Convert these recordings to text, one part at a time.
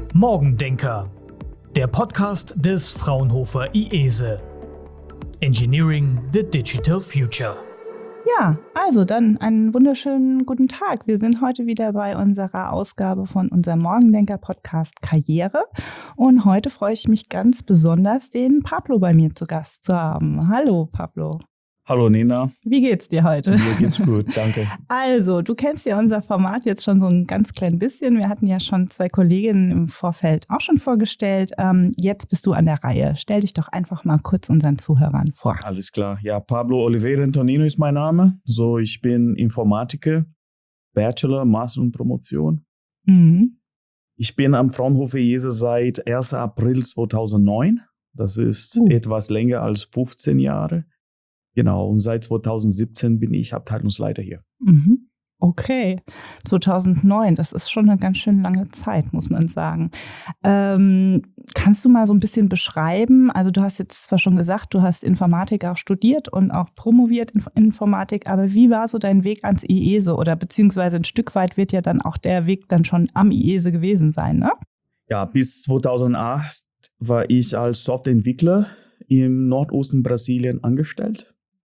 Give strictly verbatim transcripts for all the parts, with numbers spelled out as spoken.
Morgendenker, der Podcast des Fraunhofer I E S E. Engineering the Digital Future. Ja, also dann einen wunderschönen guten Tag. Wir sind heute wieder bei unserer Ausgabe von unserem Morgendenker-Podcast Karriere. Und heute freue ich mich ganz besonders, den Pablo bei mir zu Gast zu haben. Hallo Pablo. Hallo Nina. Wie geht's dir heute? Mir geht's gut, danke. Also, du kennst ja unser Format jetzt schon so ein ganz klein bisschen. Wir hatten ja schon zwei Kolleginnen im Vorfeld auch schon vorgestellt. Ähm, jetzt bist du an der Reihe. Stell dich doch einfach mal kurz unseren Zuhörern vor. Alles klar. Ja, Pablo Oliveira Antonino ist mein Name. So, ich bin Informatiker, Bachelor, Master und Promotion. Mhm. Ich bin am Fraunhofer I E S E seit ersten April zweitausendneun. Das ist Uh. etwas länger als fünfzehn Jahre. Genau, und seit zweitausendsiebzehn bin ich Abteilungsleiter hier. Mhm. Okay, zweitausendneun, das ist schon eine ganz schön lange Zeit, muss man sagen. Ähm, kannst du mal so ein bisschen beschreiben, also du hast jetzt zwar schon gesagt, du hast Informatik auch studiert und auch promoviert in Informatik, aber wie war so dein Weg ans I E S E oder beziehungsweise ein Stück weit wird ja dann auch der Weg dann schon am I E S E gewesen sein, ne? Ja, bis zweitausendacht war ich als Softwareentwickler im Nordosten Brasilien angestellt,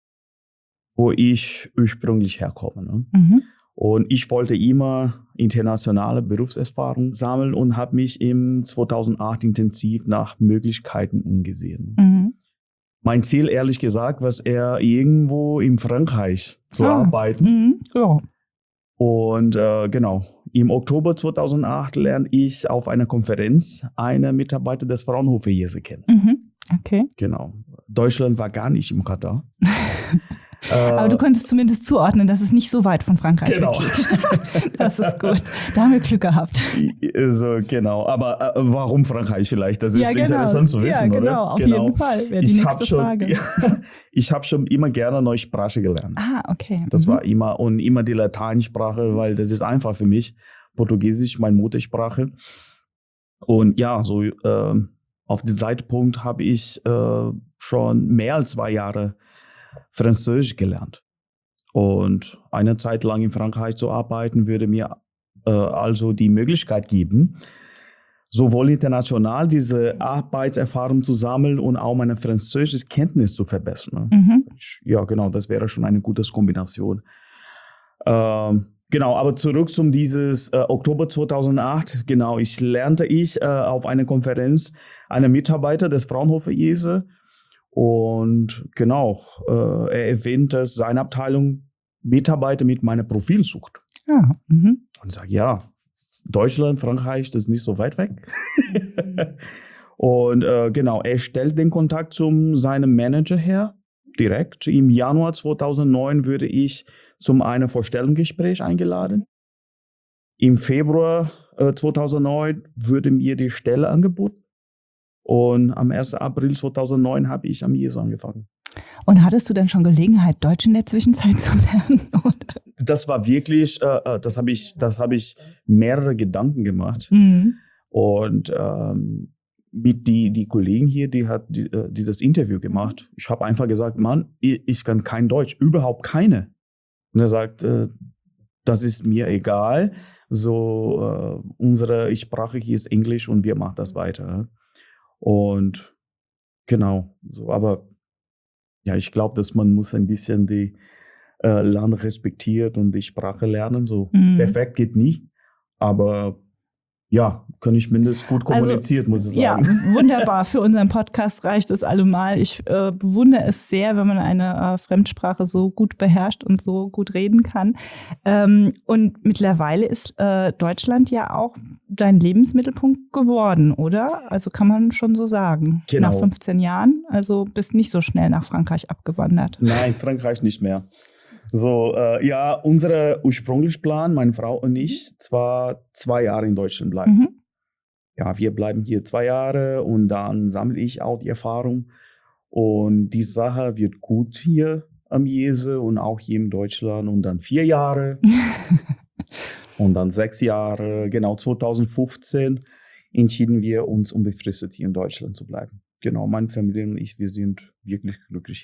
wo ich ursprünglich herkomme. Ne? Mhm. Und ich wollte immer internationale Berufserfahrung sammeln und habe mich im zweitausendacht intensiv nach Möglichkeiten umgesehen. Mhm. Mein Ziel, ehrlich gesagt, war eher irgendwo in Frankreich zu Ah. arbeiten. Mhm. Ja. Und äh, genau, im Oktober zweitausendacht lernte ich auf einer Konferenz einen Mitarbeiter des Fraunhofer I E S E kennen. Mhm. Okay. Genau. Deutschland war gar nicht im Radar. Aber du konntest zumindest zuordnen, dass es nicht so weit von Frankreich Genau. weggeht. Das ist gut. Da haben wir Glück gehabt. Also, genau. Aber äh, warum Frankreich vielleicht? Das ist Ja, genau. interessant zu wissen, ja, genau, oder? auf Genau. jeden Fall. Wäre die Ich nächste habe schon, Frage. ja, ich habe schon immer gerne neue Sprache gelernt. Ah, okay. Das mhm. war immer und immer die Lateinsprache, weil das ist einfach für mich. Portugiesisch, meine Muttersprache. Und ja, so äh, auf den Zeitpunkt habe ich äh, schon mehr als zwei Jahre Französisch gelernt. Und eine Zeit lang in Frankreich zu arbeiten, würde mir äh, also die Möglichkeit geben, sowohl international diese Arbeitserfahrung zu sammeln und auch meine französische Kenntnis zu verbessern. Mhm. Ja, genau, das wäre schon eine gute Kombination. Ähm, genau, aber zurück zum dieses äh, Oktober zweitausendacht. Genau, ich lernte ich äh, auf einer Konferenz einen Mitarbeiter des Fraunhofer I E S E. Und genau, äh, er erwähnt, dass seine Abteilung Mitarbeiter mit meinem Profil sucht. Ja. Mhm. Und ich sage, ja, Deutschland, Frankreich, das ist nicht so weit weg. Und äh, genau, er stellt den Kontakt zu seinem Manager her, direkt. Im Januar zweitausendneun würde ich zum einen Vorstellungsgespräch eingeladen. Im Februar äh, zweitausendneun wurde mir die Stelle angeboten. Und am ersten April zweitausendneun habe ich am I E S E angefangen. Und hattest du denn schon Gelegenheit, Deutsch in der Zwischenzeit zu lernen? Das war wirklich, äh, das habe ich, das habe ich mehrere Gedanken gemacht. Mhm. Und ähm, mit die, die Kollegen hier, die hat die, äh, dieses Interview gemacht. Ich habe einfach gesagt, Mann, ich, ich kann kein Deutsch, überhaupt keine. Und er sagt, äh, das ist mir egal. So, äh, unsere Sprache hier ist Englisch und wir machen das weiter. Und genau, so, aber ja, ich glaube, dass man muss ein bisschen die äh, Land respektiert und die Sprache lernen. So Mhm. perfekt geht nie, aber ja, kann ich mindestens gut kommuniziert, also, muss ich ja, sagen. Wunderbar. Für unseren Podcast reicht es allemal. Ich äh, bewundere es sehr, wenn man eine äh, Fremdsprache so gut beherrscht und so gut reden kann. Ähm, und mittlerweile ist äh, Deutschland ja auch dein Lebensmittelpunkt geworden, oder? Also kann man schon so sagen. Genau. Nach fünfzehn Jahren. Also bist nicht so schnell nach Frankreich abgewandert. Nein, Frankreich nicht mehr. So, äh, ja, unser ursprünglicher Plan, meine Frau und ich, zwar zwei Jahre in Deutschland bleiben. Mhm. Ja, wir bleiben hier zwei Jahre und dann sammle ich auch die Erfahrung. Und die Sache wird gut hier am I E S E und auch hier in Deutschland. Und dann vier Jahre und dann sechs Jahre. Genau, zweitausendfünfzehn entschieden wir uns, unbefristet hier in Deutschland zu bleiben. Genau, meine Familie und ich, wir sind wirklich glücklich hier.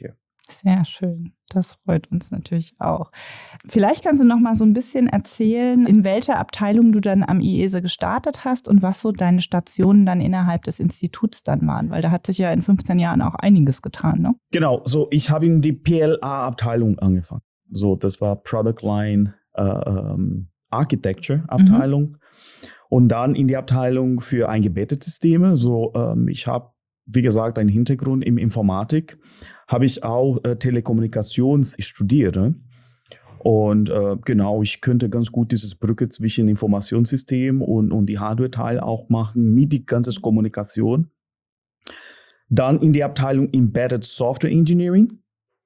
Sehr schön. Das freut uns natürlich auch. Vielleicht kannst du noch mal so ein bisschen erzählen, in welcher Abteilung du dann am I E S E gestartet hast und was so deine Stationen dann innerhalb des Instituts dann waren, weil da hat sich ja in fünfzehn Jahren auch einiges getan, ne? Genau, so ich habe in die P L A-Abteilung angefangen. So, das war Product Line äh, ähm, Architecture-Abteilung. Mhm. Und dann in die Abteilung für eingebettete Systeme. So, ähm, ich habe, wie gesagt, einen Hintergrund in Informatik. Habe ich auch äh, Telekommunikation studiert. Ne? Und äh, genau, ich könnte ganz gut dieses Brücke zwischen Informationssystem und, und die Hardware-Teil auch machen, mit die ganze Kommunikation. Dann in die Abteilung Embedded Software Engineering.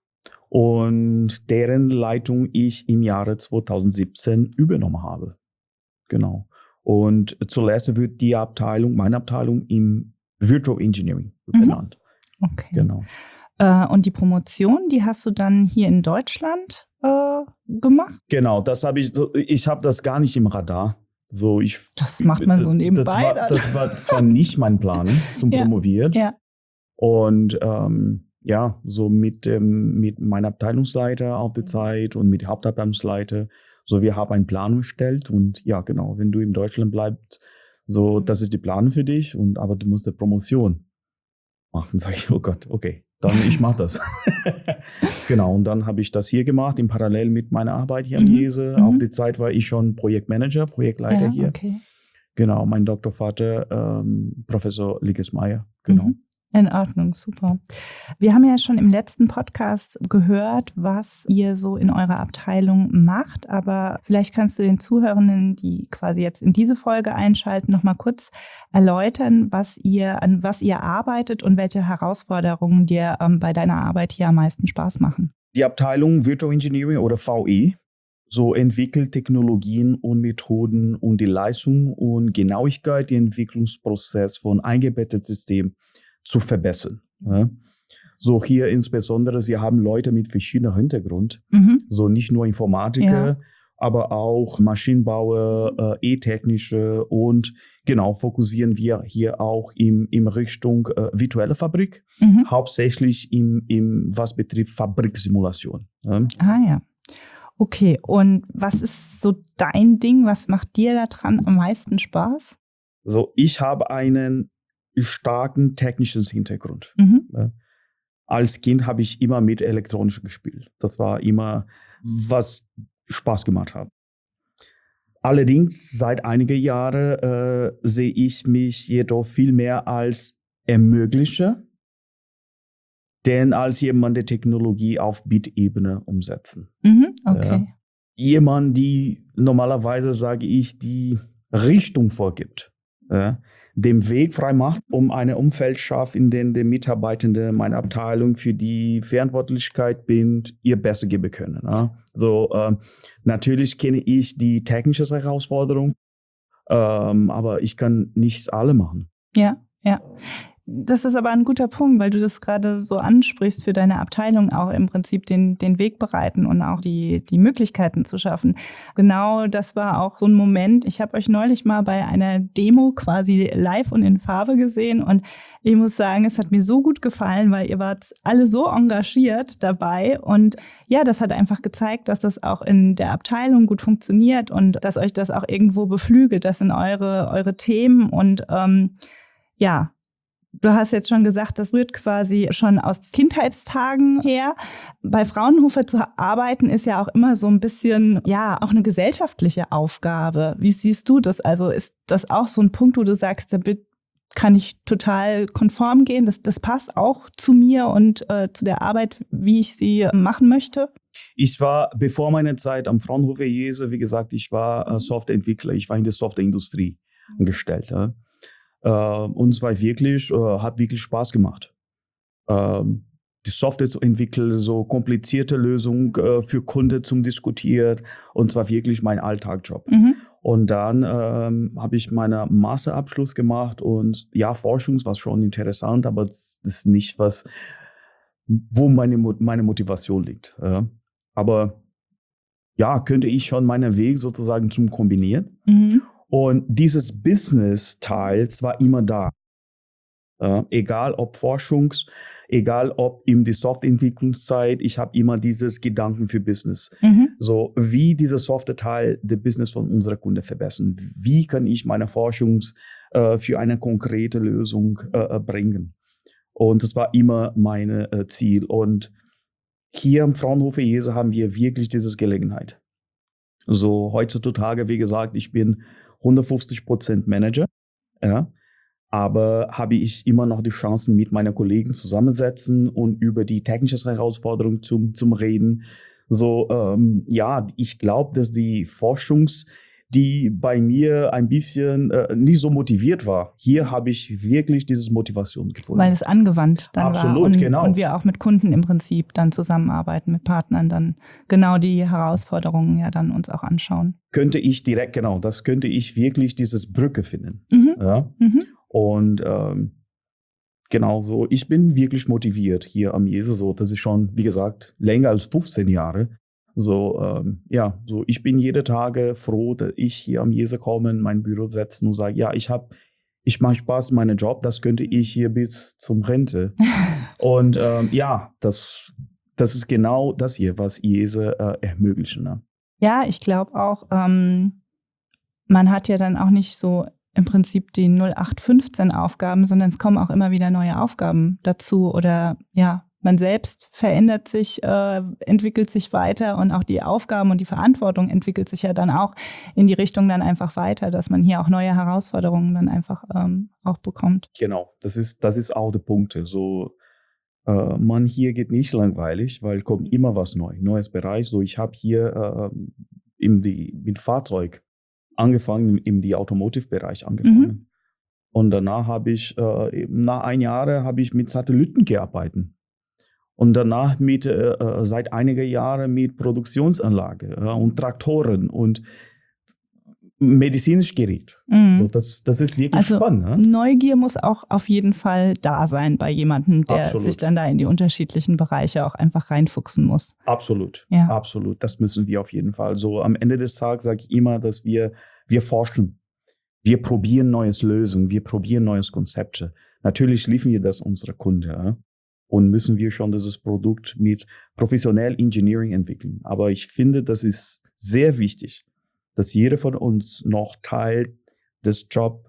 Und deren Leitung ich im Jahre zweitausendsiebzehn übernommen habe. Genau. Und zuletzt wird die Abteilung, meine Abteilung, im Virtual Engineering benannt. Mhm. Okay. Genau. Äh, und die Promotion, die hast du dann hier in Deutschland äh, gemacht? Genau, das habe ich, ich habe das gar nicht im Radar. So, ich, das macht man das, so nebenbei. Das war, das war, das war nicht mein Plan zum ja. Promovieren. Ja. Und ähm, ja, so mit, ähm, mit meinem Abteilungsleiter auf der Zeit und mit dem Hauptabteilungsleiter. So, wir haben einen Plan erstellt und ja, genau, wenn du in Deutschland bleibst, so, das ist die Plan für dich, und aber du musst eine Promotion machen. Sag ich, oh Gott, okay, dann ich mache das. Genau, und dann habe ich das hier gemacht, in Parallel mit meiner Arbeit hier am Mhm. I E S E. Mhm. Auf die Zeit war ich schon Projektmanager, Projektleiter Ja, hier. okay. Genau, mein Doktorvater, ähm, Professor Liggesmeier, genau. Mhm. In Ordnung, super. Wir haben ja schon im letzten Podcast gehört, was ihr so in eurer Abteilung macht, aber vielleicht kannst du den Zuhörenden, die quasi jetzt in diese Folge einschalten, noch mal kurz erläutern, was ihr, an was ihr arbeitet und welche Herausforderungen dir ähm, bei deiner Arbeit hier am meisten Spaß machen. Die Abteilung Virtual Engineering oder V E so entwickelt Technologien und Methoden, um die Leistung und Genauigkeit im Entwicklungsprozess von eingebetteten Systemen zu verbessern. Ja. So hier insbesondere, wir haben Leute mit verschiedenen Hintergrund, mhm. so nicht nur Informatiker, ja. aber auch Maschinenbauer, äh, E-Technische, und genau fokussieren wir hier auch im, in Richtung äh, virtuelle Fabrik, mhm. hauptsächlich im, im, was betrifft Fabriksimulation. Ja. Ah ja. Okay, und was ist so dein Ding? Was macht dir daran am meisten Spaß? So, ich habe einen starken technischen Hintergrund. Mhm. Ja. Als Kind habe ich immer mit Elektronik gespielt. Das war immer, was Spaß gemacht hat. Allerdings, seit einigen Jahren äh, sehe ich mich jedoch viel mehr als Ermöglicher, denn als jemand, der Technologie auf Bit-Ebene umsetzen. Mhm, okay. Ja. Jemand, die normalerweise, sage ich, die Richtung vorgibt. Ja, den Weg frei macht, um ein Umfeld schafft, in dem die Mitarbeitenden meiner Abteilung für die Verantwortlichkeit bin, ihr besser geben können. Ja. So, ähm, natürlich kenne ich die technische Herausforderung, ähm, aber ich kann nichts alle machen. Ja, ja. Das ist aber ein guter Punkt, weil du das gerade so ansprichst, für deine Abteilung auch im Prinzip den, den Weg bereiten und auch die, die Möglichkeiten zu schaffen. Genau, das war auch so ein Moment. Ich habe euch neulich mal bei einer Demo quasi live und in Farbe gesehen, und ich muss sagen, es hat mir so gut gefallen, weil ihr wart alle so engagiert dabei, und ja, das hat einfach gezeigt, dass das auch in der Abteilung gut funktioniert und dass euch das auch irgendwo beflügelt. Das sind eure, eure Themen, und ähm, ja, du hast jetzt schon gesagt, das rührt quasi schon aus Kindheitstagen her. Bei Fraunhofer zu arbeiten ist ja auch immer so ein bisschen, ja, auch eine gesellschaftliche Aufgabe. Wie siehst du das? Also ist das auch so ein Punkt, wo du sagst, da kann ich total konform gehen? Das, das passt auch zu mir und äh, zu der Arbeit, wie ich sie machen möchte? Ich war, bevor meiner Zeit am Fraunhofer I E S E, wie gesagt, ich war äh, Softwareentwickler. Ich war in der Softwareindustrie angestellt. Ja. Uh, und es war wirklich, uh, hat wirklich Spaß gemacht. Uh, die Software zu entwickeln, so komplizierte Lösungen uh, für Kunden zum Diskutieren, und zwar wirklich mein Alltagsjob. Mhm. Und dann uh, habe ich meinen Masterabschluss gemacht, und ja, Forschung war schon interessant, aber das ist nicht was, wo meine, meine Motivation liegt. Ja. Aber ja, könnte ich schon meinen Weg sozusagen zum Kombinieren. Mhm. Und dieses Business-Teil war immer da. Äh, egal ob Forschungs, egal ob in die Softwareentwicklungszeit, ich habe immer dieses Gedanken für Business. Mhm. So, wie dieser Software-Teil das Business von unserer Kunde verbessern? Wie kann ich meine Forschung äh, für eine konkrete Lösung äh, bringen? Und das war immer mein äh, Ziel. Und hier am Fraunhofer I E S E haben wir wirklich diese Gelegenheit. So, heutzutage, wie gesagt, ich bin hundertfünfzig Prozent Manager, ja, aber habe ich immer noch die Chancen, mit meinen Kollegen zusammensetzen und über die technischen Herausforderungen zum, zum Reden. So, ähm, ja, ich glaube, dass die Forschungs, die bei mir ein bisschen äh, nicht so motiviert war, hier habe ich wirklich diese Motivation gefunden. Weil es angewandt dann Absolut, war und, genau. und wir auch mit Kunden im Prinzip dann zusammenarbeiten, mit Partnern dann genau die Herausforderungen ja dann uns auch anschauen. Könnte ich direkt, genau, das könnte ich wirklich dieses Brücke finden. Mhm. Ja? Mhm. Und ähm, genau so, ich bin wirklich motiviert hier am I E S E, so, das ist schon, wie gesagt, länger als fünfzehn Jahre. So, ähm, ja, so, ich bin jede Tage froh, dass ich hier am I E S E komme, in mein Büro setzen und sage, ja, ich habe, ich mache Spaß in meinem Job, das könnte ich hier bis zum Rente. Und ähm, ja, das, das ist genau das hier, was I E S E äh, ermöglichen. Ne? Ja, ich glaube auch, ähm, man hat ja dann auch nicht so im Prinzip die null acht fünfzehn Aufgaben, sondern es kommen auch immer wieder neue Aufgaben dazu oder ja, man selbst verändert sich, äh, entwickelt sich weiter und auch die Aufgaben und die Verantwortung entwickelt sich ja dann auch in die Richtung dann einfach weiter, dass man hier auch neue Herausforderungen dann einfach ähm, auch bekommt. Genau, das ist, das ist auch der Punkt. So, äh, man hier geht nicht langweilig, weil kommt immer was Neues, neues Bereich. So, ich habe hier äh, im die, mit Fahrzeug angefangen, im die Automotive-Bereich angefangen. Mhm. Und danach habe ich, äh, nach ein Jahr habe ich mit Satelliten gearbeitet. Und danach mit, äh, seit einigen Jahren mit Produktionsanlage ja, und Traktoren und medizinisch Gerät. Mhm. So, das, das ist wirklich Also spannend. Ne? Neugier muss auch auf jeden Fall da sein bei jemandem, der Absolut. sich dann da in die unterschiedlichen Bereiche auch einfach reinfuchsen muss. Absolut, Ja. absolut. Das müssen wir auf jeden Fall. So am Ende des Tages sage ich immer, dass wir, wir forschen. Wir probieren neues Lösungen, wir probieren neues Konzepte. Natürlich liefern wir das unserer Kunden. Ja? Und müssen wir schon dieses Produkt mit professionell Engineering entwickeln. Aber ich finde, das ist sehr wichtig, dass jeder von uns noch Teil des Jobs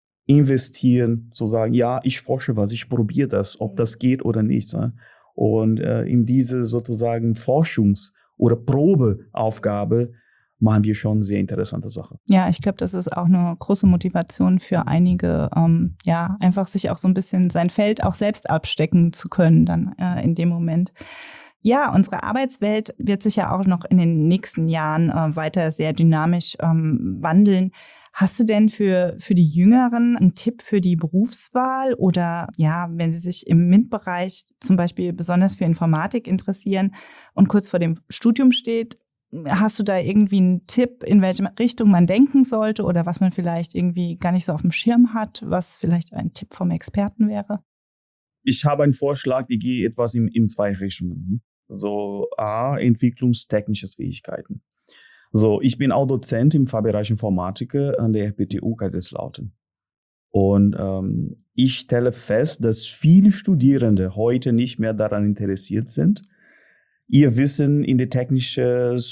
investieren, zu sagen, ja, ich forsche was, ich probiere das, ob das geht oder nicht. Ja? Und äh, in diese sozusagen Forschungs- oder Probeaufgabe machen wir schon sehr interessante Sachen. Ja, ich glaube, das ist auch eine große Motivation für einige, ähm, ja, einfach sich auch so ein bisschen sein Feld auch selbst abstecken zu können dann äh, in dem Moment. Ja, unsere Arbeitswelt wird sich ja auch noch in den nächsten Jahren äh, weiter sehr dynamisch ähm, wandeln. Hast du denn für, für die Jüngeren einen Tipp für die Berufswahl oder ja, wenn sie sich im MINT-Bereich zum Beispiel besonders für Informatik interessieren und kurz vor dem Studium steht, hast du da irgendwie einen Tipp, in welche Richtung man denken sollte oder was man vielleicht irgendwie gar nicht so auf dem Schirm hat, was vielleicht ein Tipp vom Experten wäre? Ich habe einen Vorschlag, ich gehe etwas in, in zwei Richtungen. So A, entwicklungstechnische Fähigkeiten. So, ich bin auch Dozent im Fachbereich Informatik an der F B T U Kaiserslautern. Und ähm, ich stelle fest, dass viele Studierende heute nicht mehr daran interessiert sind, ihr Wissen in die technischen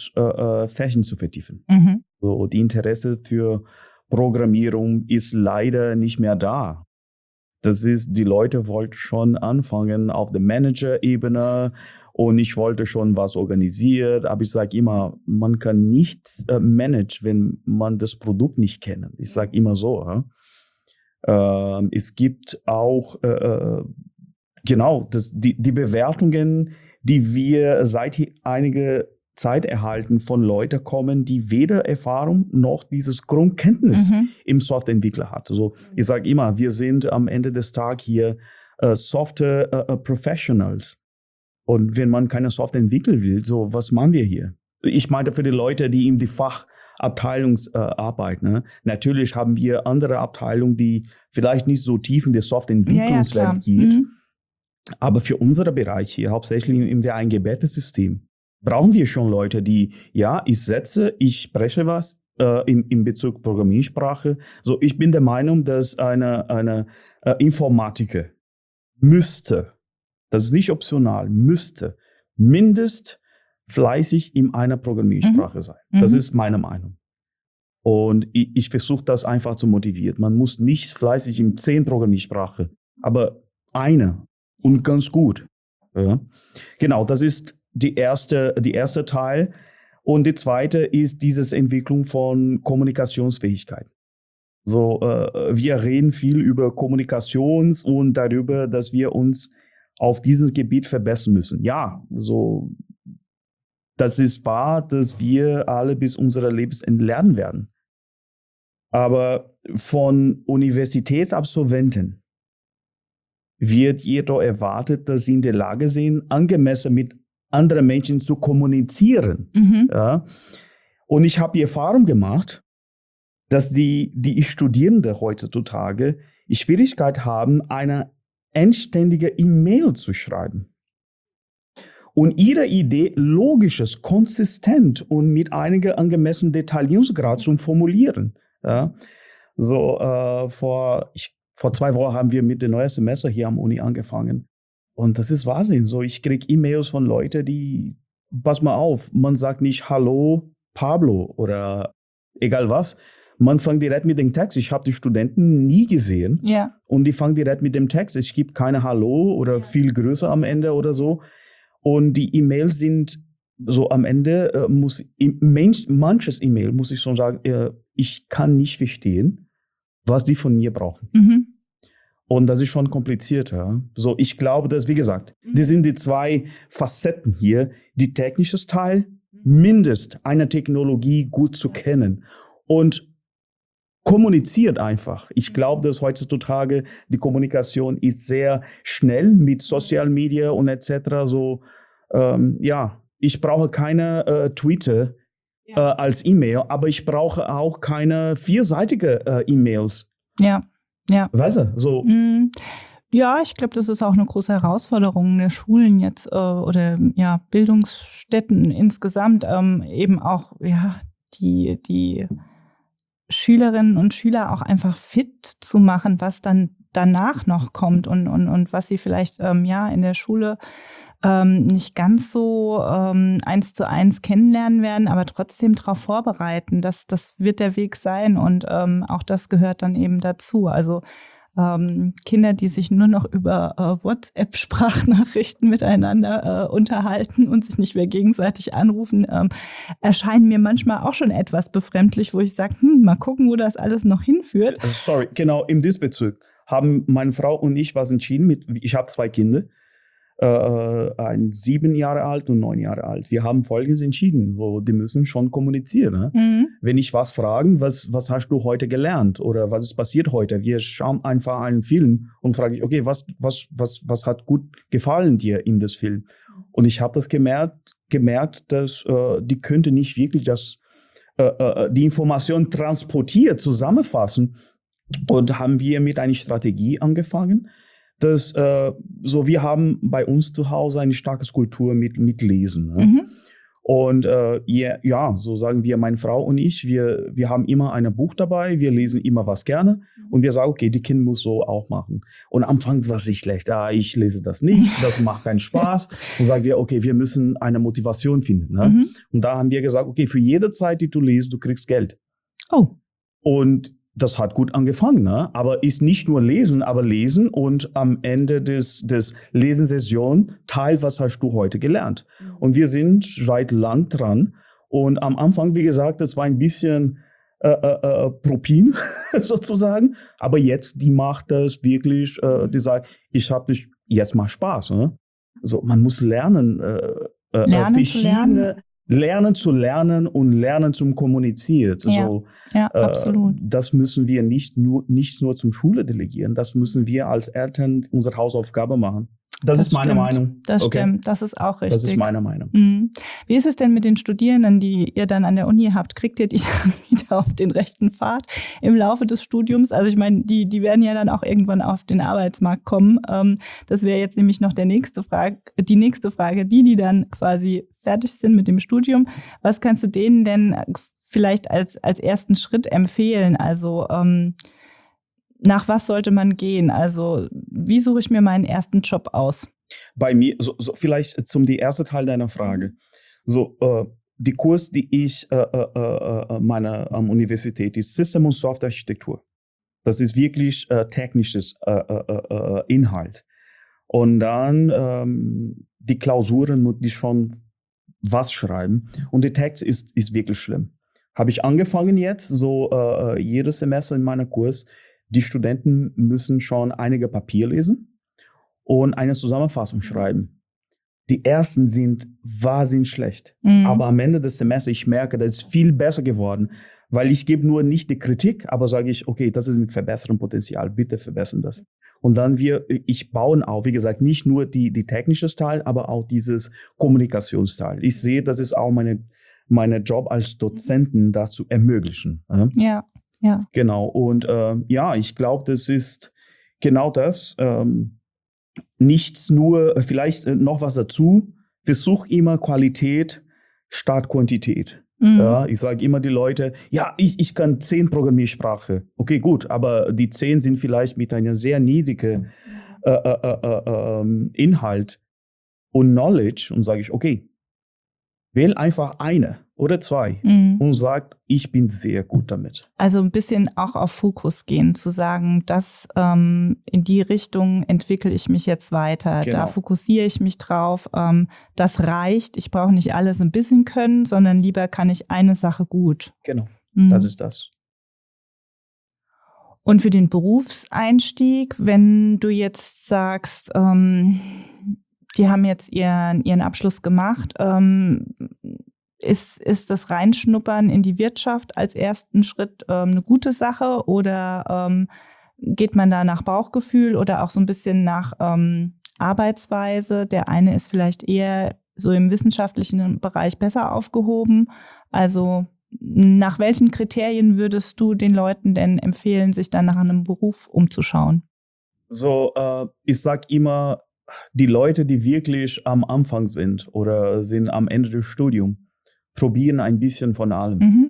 äh, Fächen zu vertiefen. Mhm. So, die Interesse für Programmierung ist leider nicht mehr da. Das ist, die Leute wollten schon anfangen auf der Manager-Ebene und ich wollte schon was organisiert, aber ich sage immer, man kann nichts äh, managen, wenn man das Produkt nicht kennt. Ich sage immer so. Ja? Äh, es gibt auch, äh, genau, das, die, die Bewertungen, die wir seit einiger Zeit erhalten von Leuten kommen, die weder Erfahrung noch dieses Grundkenntnis Mhm. im Softwareentwickler hat. Also ich sage immer, wir sind am Ende des Tages hier äh, Software äh, Professionals. Und wenn man keine Software entwickeln will, so was machen wir hier? Ich meinte für die Leute, die in die Fachabteilung äh, arbeiten. Ne? Natürlich haben wir andere Abteilungen, die vielleicht nicht so tief in die Softwareentwicklungswelt Ja, ja, geht. Mhm. Aber für unseren Bereich hier, hauptsächlich in der Eingebettet-System, brauchen wir schon Leute, die, ja, ich setze, ich spreche was äh, in, in Bezug Programmiersprache. So, ich bin der Meinung, dass eine, eine äh, Informatiker müsste das ist nicht optional, müsste mindestens fleißig in einer Programmiersprache mhm. sein. Das mhm. ist meine Meinung. Und ich, ich versuche das einfach zu motivieren. Man muss nicht fleißig in zehn Programmiersprachen, aber eine und ganz gut. Ja. Genau, das ist die erste, die erste Teil. Und die zweite ist diese Entwicklung von Kommunikationsfähigkeit. So, äh, wir reden viel über Kommunikations und darüber, dass wir uns auf diesem Gebiet verbessern müssen. Ja, so, das ist wahr, dass wir alle bis unser Lebensende lernen werden. Aber von Universitätsabsolventen wird jedoch erwartet, dass sie in der Lage sind, angemessen mit anderen Menschen zu kommunizieren. Mhm. Ja? Und ich habe die Erfahrung gemacht, dass die, die Studierenden heutzutage Schwierigkeit haben, eine anständige E-Mail zu schreiben. Und ihre Idee logisches, konsistent und mit einigen angemessenen Detaillierungsgrad zu formulieren. Ja? So, äh, vor, ich, vor zwei Wochen haben wir mit dem neuen Semester hier am Uni angefangen. Und das ist Wahnsinn. So, ich kriege E-Mails von Leuten, die, pass mal auf, man sagt nicht Hallo Pablo oder egal was. Man fängt direkt mit dem Text. Ich habe die Studenten nie gesehen. Ja. Und die fangen direkt mit dem Text. Es gibt keine Hallo oder viel größer am Ende oder so. Und die E-Mails sind so am Ende, äh, muss manches E-Mail, muss ich schon sagen, äh, ich kann nicht verstehen, was die von mir brauchen. Mhm. Und das ist schon komplizierter. So, ich glaube, dass, wie gesagt, mhm. das sind die zwei Facetten hier. Die technische Teil, mindestens eine Technologie gut zu kennen. Und kommuniziert einfach. Ich glaube, dass heutzutage die Kommunikation ist sehr schnell mit Social Media und et cetera. So, ähm, ja, ich brauche keine äh, Twitter ja. äh, als E-Mail, aber ich brauche auch keine vierseitige äh, E-Mails. Ja, ja. Weißt du, so. Mm. Ja, ich glaube, das ist auch eine große Herausforderung der Schulen jetzt äh, oder ja Bildungsstätten insgesamt, ähm, eben auch ja die die Schülerinnen und Schüler auch einfach fit zu machen, was dann danach noch kommt und, und, und was sie vielleicht ähm, ja in der Schule ähm, nicht ganz so ähm, eins zu eins kennenlernen werden, aber trotzdem darauf vorbereiten. Das, das wird der Weg sein und ähm, auch das gehört dann eben dazu. Also ähm, Kinder, die sich nur noch über äh, WhatsApp-Sprachnachrichten miteinander äh, unterhalten und sich nicht mehr gegenseitig anrufen, ähm, erscheinen mir manchmal auch schon etwas befremdlich, wo ich sage, hm, mal gucken, wo das alles noch hinführt. Sorry, genau, in diesem Bezug haben meine Frau und ich was entschieden. Mit, ich habe zwei Kinder, äh, ein sieben Jahre alt und neun Jahre alt. Wir haben Folgendes entschieden, so, die müssen schon kommunizieren. Ne? Mhm. Wenn ich was fragen, was, was hast du heute gelernt oder was ist passiert heute? Wir schauen einfach einen Film und frage ich, okay, was, was, was, was hat gut gefallen dir in das Film? Und ich habe das gemerkt, gemerkt, dass äh, die könnte nicht wirklich das, äh, äh, die Information transportiert, zusammenfassen. Und haben wir mit einer Strategie angefangen, dass äh, so wir haben bei uns zu Hause eine starke Kultur mit, mit Lesen. Ne? Mhm. Und äh, ja, ja, so sagen wir, meine Frau und ich, wir, wir haben immer ein Buch dabei, wir lesen immer was gerne und wir sagen, okay, die Kinder muss so auch machen. Und anfangs war es nicht schlecht, ah, ich lese das nicht, das macht keinen Spaß. Und sagen wir, okay, wir müssen eine Motivation finden. Ne? Mhm. Und da haben wir gesagt, okay, für jede Zeit, die du liest, du kriegst Geld. Oh. Und das hat gut angefangen, ne? Aber ist nicht nur lesen, aber lesen und am Ende des, des Lesensession teil, was hast du heute gelernt? Und wir sind seit lang dran. Und am Anfang, wie gesagt, das war ein bisschen äh, äh, Propin sozusagen. Aber jetzt, die macht das wirklich, äh, die sagt, ich habe dich, jetzt macht Spaß. Ne? So, man muss lernen, äh, äh, lernen verschiedene Lernen zu lernen und lernen zum Kommunizieren. Ja, so, ja äh, absolut. Das müssen wir nicht nur, nicht nur zum Schule delegieren, das müssen wir als Eltern unsere Hausaufgabe machen. Das, das ist meine stimmt. Meinung. Das okay. stimmt, das ist auch richtig. Das ist meine Meinung. Mhm. Wie ist es denn mit den Studierenden, die ihr dann an der Uni habt? Kriegt ihr die dann wieder auf den rechten Pfad im Laufe des Studiums? Also ich meine, die, die werden ja dann auch irgendwann auf den Arbeitsmarkt kommen. Ähm, das wäre jetzt nämlich noch der nächste Frage, die nächste Frage, die, die dann quasi fertig sind mit dem Studium. Was kannst du denen denn vielleicht als, als ersten Schritt empfehlen? Also ähm, nach was sollte man gehen? Also wie suche ich mir meinen ersten Job aus? Bei mir, so, so vielleicht zum die erste Teil deiner Frage. So, äh, die Kurs, die ich äh, äh, äh, meine am Universität ist System- und Softwarearchitektur. Das ist wirklich äh, technisches äh, äh, äh, Inhalt. Und dann ähm, die Klausuren, muss ich schon was schreiben. Und der Text ist, ist wirklich schlimm. Habe ich angefangen jetzt, so äh, jedes Semester in meinem Kurs, die Studenten müssen schon einige Papier lesen und eine Zusammenfassung schreiben. Die ersten sind wahnsinnig schlecht. Mhm. Aber am Ende des Semesters, ich merke, das ist viel besser geworden, weil ich gebe nur nicht die Kritik, aber sage ich, okay, das ist ein Verbesserungspotenzial, bitte verbessern das. Und dann wir, ich bauen auf, wie gesagt, nicht nur die, die technische Teil, aber auch dieses Kommunikationsteil. Ich sehe, das ist auch meine, meine Job als Dozenten, das zu ermöglichen. Ja, Ja, ja. genau. Und äh, ja, ich glaube, das ist genau das. Ähm, nichts nur, vielleicht äh, noch was dazu. Versuch immer Qualität statt Quantität. Mhm. Ja, ich sage immer die Leute, ja, ich, ich kann zehn Programmiersprache. Okay, gut, aber die zehn sind vielleicht mit einer sehr niedrigen äh, äh, äh, äh, Inhalt und Knowledge. Und sage ich, okay, wähl einfach eine oder zwei Mhm. und sag, ich bin sehr gut damit. Also ein bisschen auch auf Fokus gehen, zu sagen, dass ähm, in die Richtung entwickle ich mich jetzt weiter, Genau. da fokussiere ich mich drauf, ähm, das reicht, ich brauche nicht alles ein bisschen können, sondern lieber kann ich eine Sache gut. Genau, Mhm. das ist das. Und für den Berufseinstieg, wenn du jetzt sagst, ähm, die haben jetzt ihren, ihren Abschluss gemacht, ähm, ist, ist das Reinschnuppern in die Wirtschaft als ersten Schritt ähm, eine gute Sache oder ähm, geht man da nach Bauchgefühl oder auch so ein bisschen nach ähm, Arbeitsweise? Der eine ist vielleicht eher so im wissenschaftlichen Bereich besser aufgehoben. Also nach welchen Kriterien würdest du den Leuten denn empfehlen, sich dann nach einem Beruf umzuschauen? So, äh, ich sag immer, die Leute, die wirklich am Anfang sind oder sind am Ende des Studiums, probieren ein bisschen von allem. Mhm.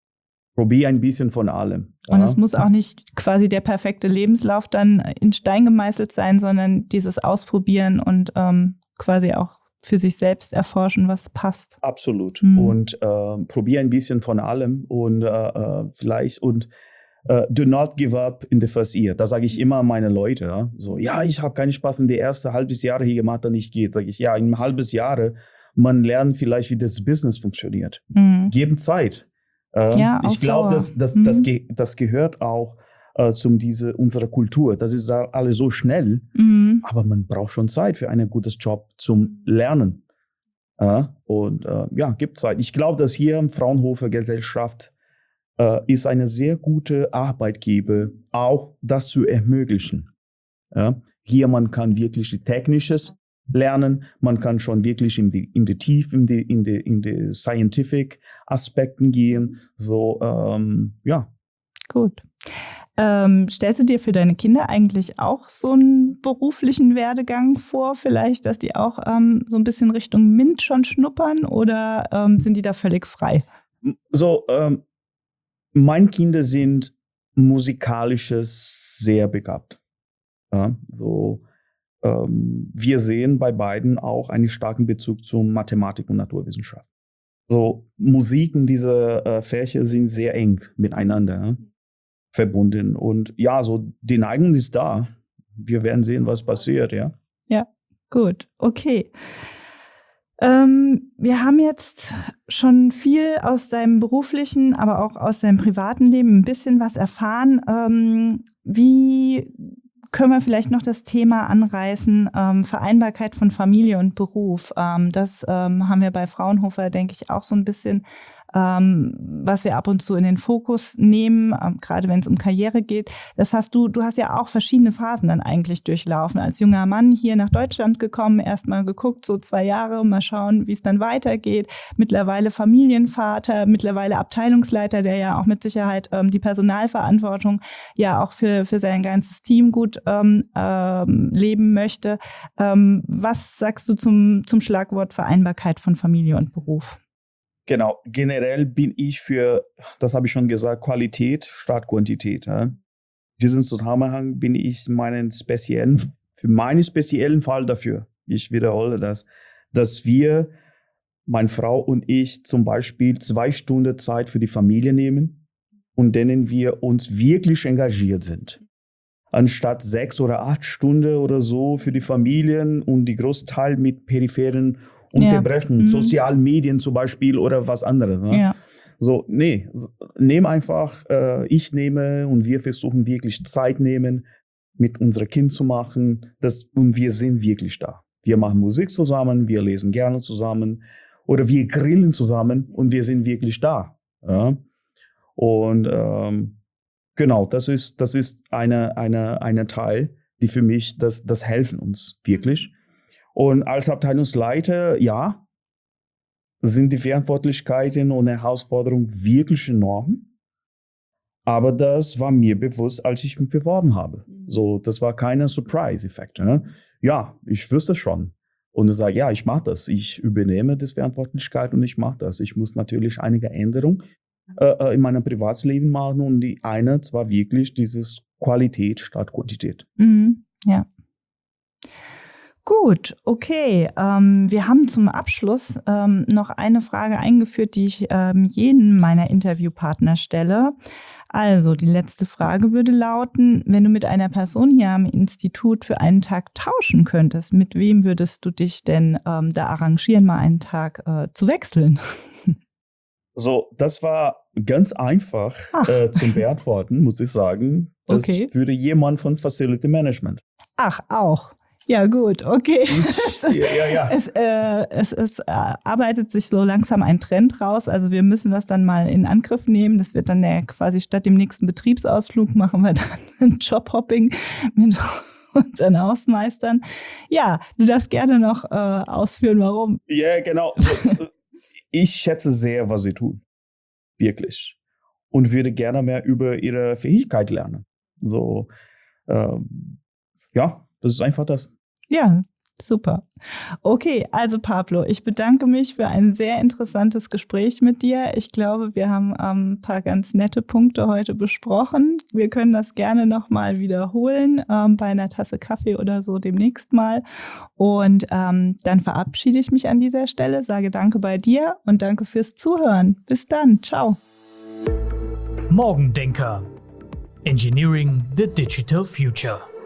Probier ein bisschen von allem. Und ja. es muss auch nicht quasi der perfekte Lebenslauf dann in Stein gemeißelt sein, sondern dieses Ausprobieren und ähm, quasi auch für sich selbst erforschen, was passt. Absolut. Mhm. Und äh, probier ein bisschen von allem und äh, vielleicht und äh, do not give up in the first year. Das sage ich immer meine Leute. Ja? So, ja, ich habe keinen Spaß in die ersten halbes Jahre hier gemacht, dann nicht geht. Sage ich, ja, in einem halbes Jahre man lernt vielleicht, wie das Business funktioniert. Mhm. Geben Zeit. Äh, Ja, ich glaube, Ausdauer. das, das, Mhm. das, ge das gehört auch äh, zum diese unserer Kultur. Das ist da alles so schnell, Mhm. aber man braucht schon Zeit für einen gutes Job zum Lernen. Ja, und äh, ja, gibt Zeit. Ich glaube, dass hier im Fraunhofer Gesellschaft äh, ist eine sehr gute Arbeitgeber, auch das zu ermöglichen. Ja, hier man kann wirklich die Technisches lernen, man kann schon wirklich in die in die Tiefe, in die in die in die scientific Aspekten gehen. So ähm, ja. Gut. Ähm, stellst du dir für deine Kinder eigentlich auch so einen beruflichen Werdegang vor? Vielleicht, dass die auch ähm, so ein bisschen Richtung MINT schon schnuppern oder ähm, sind die da völlig frei? So, ähm, meine Kinder sind musikalisches sehr begabt. Ja, so, ähm, wir sehen bei beiden auch einen starken Bezug zum Mathematik und Naturwissenschaft. So, Musik und diese äh, Fächer sind sehr eng miteinander ja, verbunden. Und ja, so die Neigung ist da. Wir werden sehen, was passiert, ja. Ja, gut, okay. Ähm, wir haben jetzt schon viel aus deinem beruflichen, aber auch aus deinem privaten Leben ein bisschen was erfahren. Ähm, wie können wir vielleicht noch das Thema anreißen, ähm, Vereinbarkeit von Familie und Beruf? Ähm, das ähm, haben wir bei Fraunhofer, denke ich, auch so ein bisschen, ähm, was wir ab und zu in den Fokus nehmen, ähm, gerade wenn es um Karriere geht. Das hast du, du hast ja auch verschiedene Phasen dann eigentlich durchlaufen. Als junger Mann hier nach Deutschland gekommen, erstmal geguckt, so zwei Jahre, mal schauen, wie es dann weitergeht. Mittlerweile Familienvater, mittlerweile Abteilungsleiter, der ja auch mit Sicherheit ähm, die Personalverantwortung ja auch für, für sein ganzes Team gut ähm, ähm, leben möchte. Ähm, was sagst du zum, zum Schlagwort Vereinbarkeit von Familie und Beruf? Genau, generell bin ich für, das habe ich schon gesagt, Qualität statt Quantität. Ja. Diesen Zusammenhang bin ich meinen speziellen, für meinen speziellen Fall dafür. ich wiederhole das, dass wir, meine Frau und ich, zum Beispiel zwei Stunden Zeit für die Familie nehmen und denen wir uns wirklich engagiert sind. Anstatt sechs oder acht Stunden oder so für die Familien und die große Teil mit peripheren Unterbrechungen, Ja. Mhm. sozialen Medien zum Beispiel oder was anderes. Ne? Ja. So, nee, nehm einfach, äh, ich nehme und wir versuchen wirklich Zeit nehmen, mit unserem Kind zu machen, das, und wir sind wirklich da. Wir machen Musik zusammen, wir lesen gerne zusammen oder wir grillen zusammen und wir sind wirklich da. Ja? Und ähm, genau, das ist, das ist eine, eine, eine Teil, die für mich, das, das helfen uns wirklich. Und als Abteilungsleiter, ja, sind die Verantwortlichkeiten und Herausforderungen wirklich enorm. Aber das war mir bewusst, als ich mich beworben habe. So, das war kein Surprise-Effekt. Ne? Ja, ich wusste schon. Und ich sage, ja, ich mache das. Ich übernehme das Verantwortlichkeit und ich mache das. Ich muss natürlich einige Änderungen äh, in meinem Privatleben machen. Und die eine war wirklich dieses Qualität statt Quantität. Mhm. Ja. Gut, okay. Ähm, wir haben zum Abschluss ähm, noch eine Frage eingeführt, die ich ähm, jedem meiner Interviewpartner stelle. Also, die letzte Frage würde lauten, wenn du mit einer Person hier am Institut für einen Tag tauschen könntest, mit wem würdest du dich denn ähm, da arrangieren, mal einen Tag äh, zu wechseln? So, das war ganz einfach äh, zum Beantworten, muss ich sagen. Das Okay. würde jemand von Facility Management. Ach, auch. Ja, gut, okay. Ich, es, ist, ja, ja. Es, äh, es, es äh, arbeitet sich so langsam ein Trend raus. Also wir müssen das dann mal in Angriff nehmen. Das wird dann der quasi statt dem nächsten Betriebsausflug machen wir dann ein Jobhopping mit unseren Hausmeistern. Ja, du darfst gerne noch äh, ausführen, warum. Ja, genau. So, ich schätze sehr, was sie tun. Wirklich. Und würde gerne mehr über ihre Fähigkeit lernen. So, ähm, ja, das ist einfach das. Ja, super. Okay, also Pablo, ich bedanke mich für ein sehr interessantes Gespräch mit dir. Ich glaube, wir haben ähm, ein paar ganz nette Punkte heute besprochen. Wir können das gerne nochmal wiederholen, ähm, bei einer Tasse Kaffee oder so demnächst mal. Und ähm, dann verabschiede ich mich an dieser Stelle, sage danke bei dir und danke fürs Zuhören. Bis dann, ciao. Morgendenker. Engineering the Digital Future.